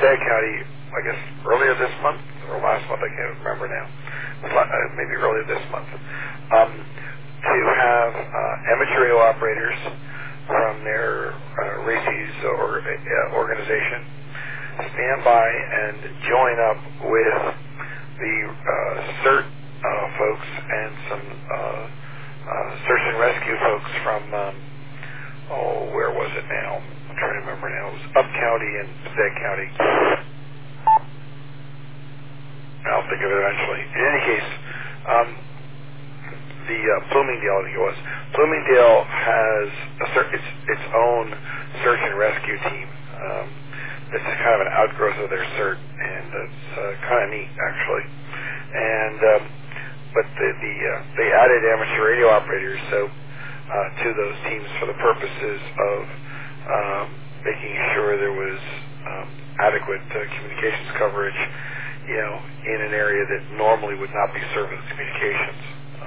Passaic County, I guess earlier this month or last month, I can't remember now. Maybe earlier this month. To have amateur radio operators from their RACES organization stand by and join up with the CERT folks and some search and rescue folks from, where was it now? I'm trying to remember now. It was Up County and Passaic County. I'll think of it eventually. In any case, the Bloomingdale, I think it was. Bloomingdale has its own search and rescue team. It's kind of an outgrowth of their CERT, and it's kind of neat, actually. And but they added amateur radio operators to those teams for the purposes of making sure there was adequate communications coverage, in an area that normally would not be served with communications,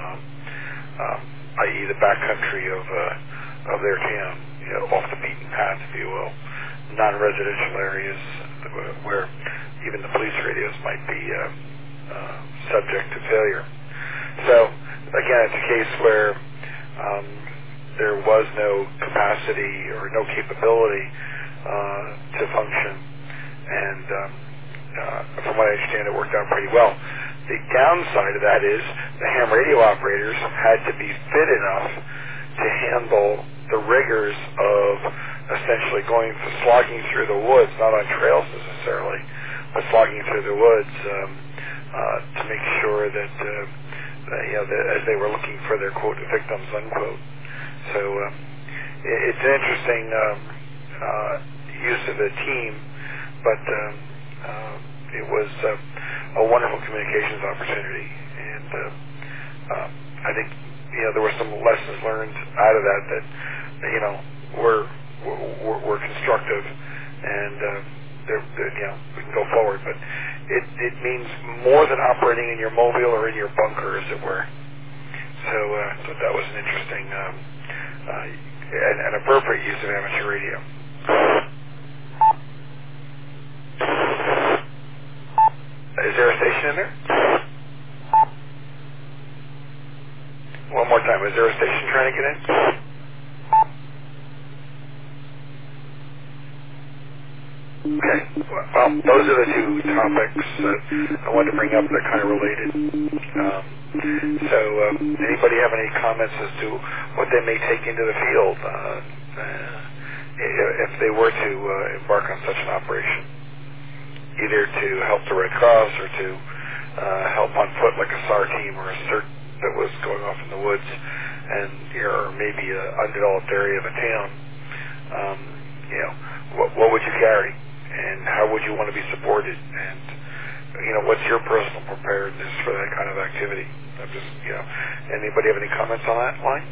i.e. the backcountry of their town, off the beaten path, if you will, non-residential areas where even the police radios might be subject to failure. So, again, it's a case where there was no capacity or no capability to function, and from what I understand, it worked out pretty well. The downside of that is the ham radio operators had to be fit enough to handle the rigors of essentially slogging through the woods, not on trails necessarily, but slogging through the woods to make sure that, that as they were looking for their, quote, victims, unquote. So it's an interesting use of the team, but it was a wonderful communications opportunity, and I think there were some lessons learned out of that were constructive, and we can go forward. But it means more than operating in your mobile or in your bunker, as it were. So I thought that was an interesting and appropriate use of amateur radio. Is there a station in there? One more time. Is there a station trying to get in? Okay. Well, those are the two topics I wanted to bring up that are kind of related. So anybody have any comments as to what they may take into the field if they were to embark on such an operation? Either to help the Red Cross or to help on foot like a SAR team or a CERT that was going off in the woods and or maybe an undeveloped area of a town. What would you carry, and how would you want to be supported, and what's your personal preparedness for that kind of activity? I'm just anybody have any comments on that line?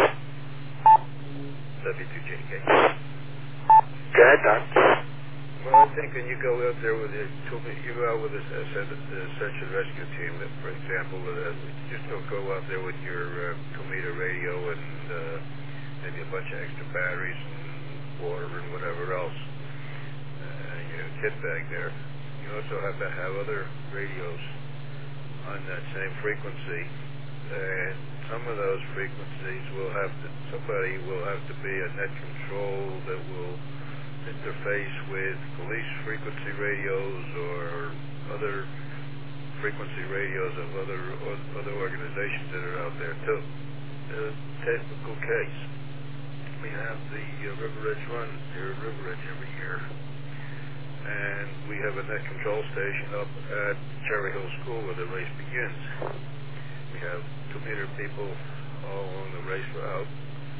W2JK. Go ahead, Don. Well, I think when you go out there with a search and rescue team, that, for example, just don't go out there with your 2-meter radio and maybe a bunch of extra batteries and water and whatever else, your kit bag there. You also have to have other radios on that same frequency, and some of those frequencies somebody will have to be a net control that will interface with police frequency radios or other frequency radios of other organizations that are out there too. A typical case. We have the River Ridge Run here at River Ridge every year, and we have a net control station up at Cherry Hill School where the race begins. We have 2-meter people all along the race route,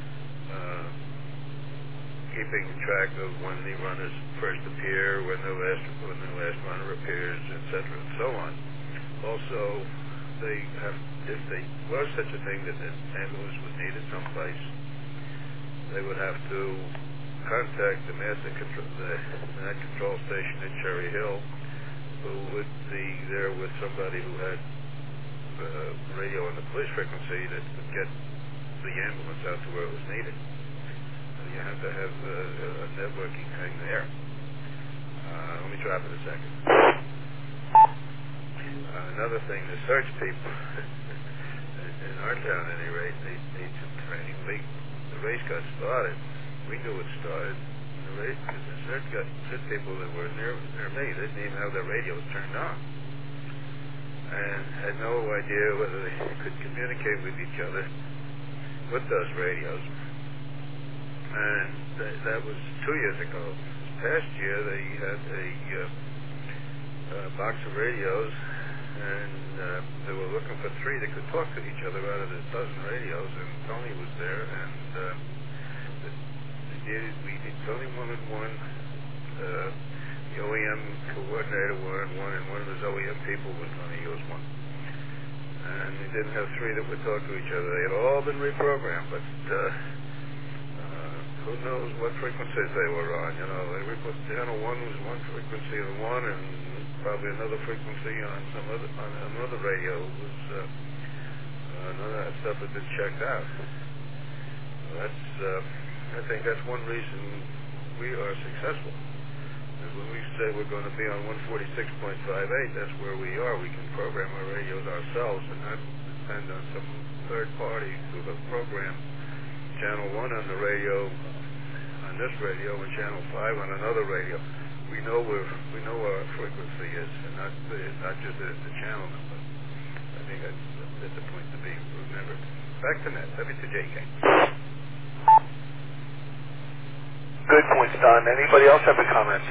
keeping track of when the runners first appear, when the last runner appears, etc., and so on. Also, if there was such a thing that an ambulance was needed someplace, they would have to contact the net control station at Cherry Hill, who would be there with somebody who had radio on the police frequency that would get the ambulance out to where it was needed. You have to have a networking thing there. Let me drop in a second. Another thing, the search people, in our town at any rate, they need some training. The race got started. We knew it started. The race, because the search people that were near me, they didn't even have their radios turned on. And had no idea whether they could communicate with each other with those radios. And that was 2 years ago. This past year, they had a box of radios, and they were looking for 3 that could talk to each other out of the dozen radios, and Tony was there, and Tony wanted one, the OEM coordinator wanted one, and one of his OEM people was going to use one. And they didn't have 3 that would talk to each other. They had all been reprogrammed, but who knows what frequencies they were on. Channel 1 was one frequency of one, and probably another frequency on another radio was none of that stuff had been checked out. I think that's one reason we are successful. And when we say we're going to be on 146.58, that's where we are. We can program our radios ourselves and not depend on some third party who have programmed channel 1 on the radio, on this radio, and channel 5 on another radio. We know where our frequency is, and not just the channel number. I think that's a point to be remembered. Back to Ned. WTJK. Good points, Don. Anybody else have any comments?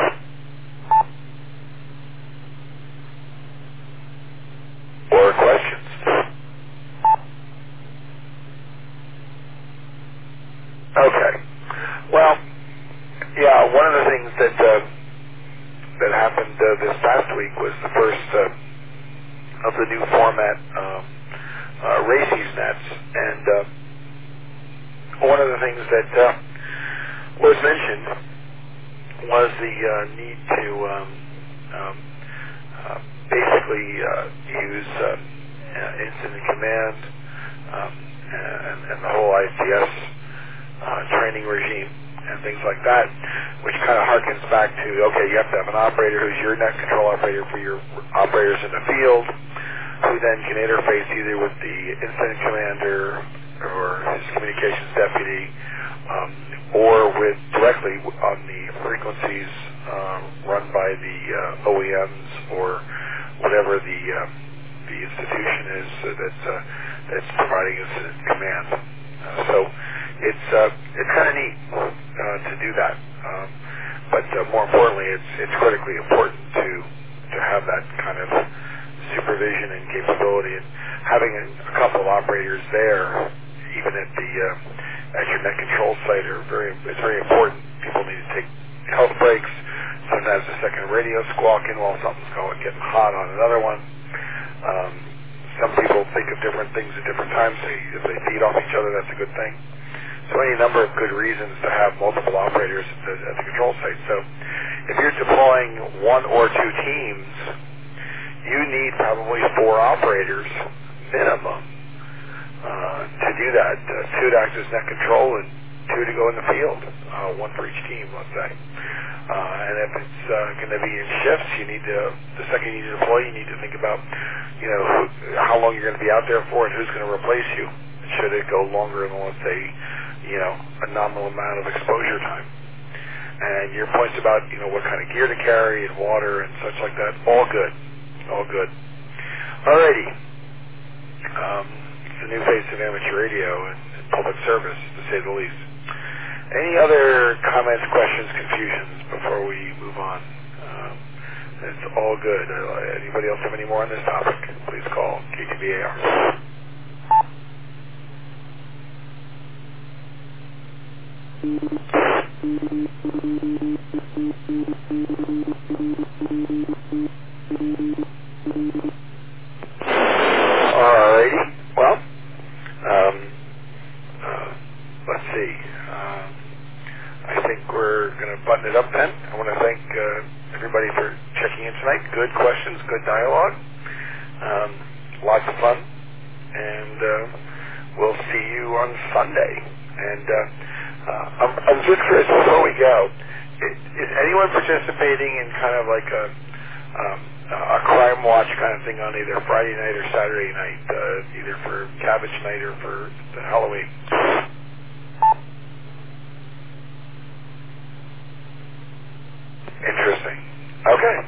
Or questions? Okay. Well, yeah, one of the things that happened this past week was the first of the new format races nets, and one of the things that was mentioned was the need to basically use incident command and the whole ICS training regime and things like that, which kind of harkens back to, okay, you have to have an operator who's your net control operator for your operators in the field, who then can interface either with the incident commander or his communications deputy, or with directly on the frequencies run by the OEMs or whatever the institution is that's providing incident command. So it's kind of neat to do that, but more importantly, it's critically important to have that kind of supervision and capability, and having a couple of operators there, even at your net control site, it's very important. People need to take health breaks. Sometimes a second radio squawking while something's getting hot on another one. Some people think of different things at different times. If they feed off each other, that's a good thing. So any number of good reasons to have multiple operators at the control site. So if you're deploying 1 or 2 teams, you need probably 4 operators minimum to do that. 2 to act as net control and 2 to go in the field, 1 for each team, let's say. And if it's going to be in shifts, the second you need to deploy, you need to think about, how long you're going to be out there for and who's going to replace you. Should it go longer than, let's say, a nominal amount of exposure time. And your points about, what kind of gear to carry and water and such like that, all good. All good. Alrighty. It's a new face of amateur radio and public service, to say the least. Any other comments, questions, confusions before we move on? It's all good. Anybody else have any more on this topic? Please call KTBAR. Alrighty. Well, let's see. I think we're going to button it up then. I want to thank everybody for checking in tonight. Good questions, good dialogue. Lots of fun. And we'll see you on Sunday. And I'm just curious, before we go, Is anyone participating in kind of like a crime watch kind of thing on either Friday night or Saturday night, either for Cabbage Night or for Halloween? Interesting. Okay.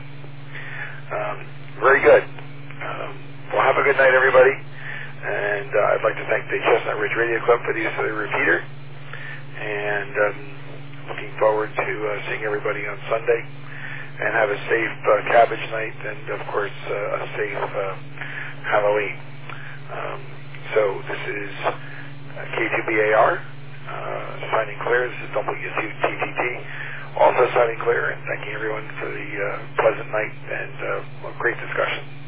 Very good. Well, have a good night, everybody. And I'd like to thank the Chestnut Ridge Radio Club for the use of the repeater. And looking forward to seeing everybody on Sunday. And have a safe Cabbage Night and, of course, a safe Halloween. So this is K2BAR signing clear. This is WCTTT also signing clear, and thanking everyone for the pleasant night and great discussion.